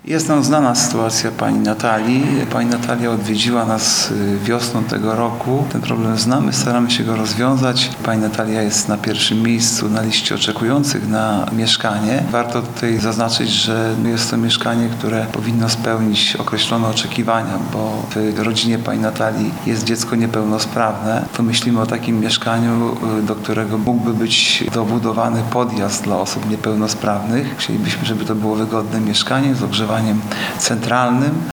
Jest nam znana sytuacja pani Natalii. Pani Natalia odwiedziła nas wiosną tego roku. Ten problem znamy, staramy się go rozwiązać. Pani Natalia jest na pierwszym miejscu na liście oczekujących na mieszkanie. Warto tutaj zaznaczyć, że jest to mieszkanie, które powinno spełnić określone oczekiwania, bo w rodzinie pani Natalii jest dziecko niepełnosprawne. To myślimy o takim mieszkaniu, do którego mógłby być dobudowany podjazd dla osób niepełnosprawnych. Chcielibyśmy, żeby to było wygodne mieszkanie z ogrzewaniem centralnym.